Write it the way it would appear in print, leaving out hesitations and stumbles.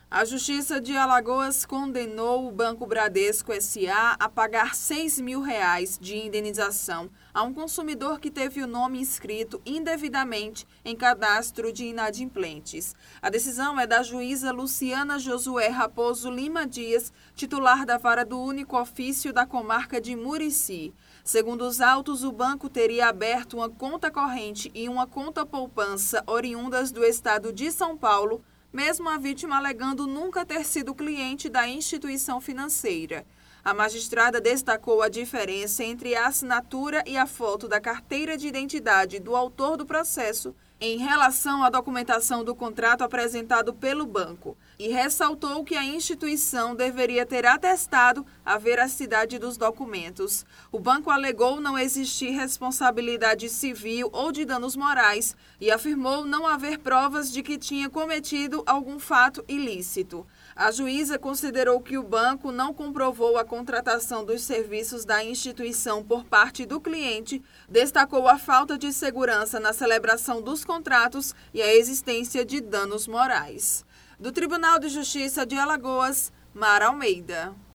A Justiça de Alagoas condenou o Banco Bradesco S.A. a pagar R$6.000 de indenização a um consumidor que teve o nome inscrito indevidamente em cadastro de inadimplentes. A decisão é da juíza Luciana Josué Raposo Lima Dias, titular da Vara do Único Ofício da Comarca de Murici. Segundo os autos, o banco teria aberto uma conta corrente e uma conta poupança oriundas do estado de São Paulo, mesmo a vítima alegando nunca ter sido cliente da instituição financeira. A magistrada destacou a diferença entre a assinatura e a foto da carteira de identidade do autor do processo em relação à documentação do contrato apresentado pelo banco e ressaltou que a instituição deveria ter atestado a veracidade dos documentos. O banco alegou não existir responsabilidade civil ou de danos morais e afirmou não haver provas de que tinha cometido algum fato ilícito. A juíza considerou que o banco não comprovou a contratação dos serviços da instituição por parte do cliente, destacou a falta de segurança na celebração dos contratos e a existência de danos morais. Do Tribunal de Justiça de Alagoas, Mara Almeida.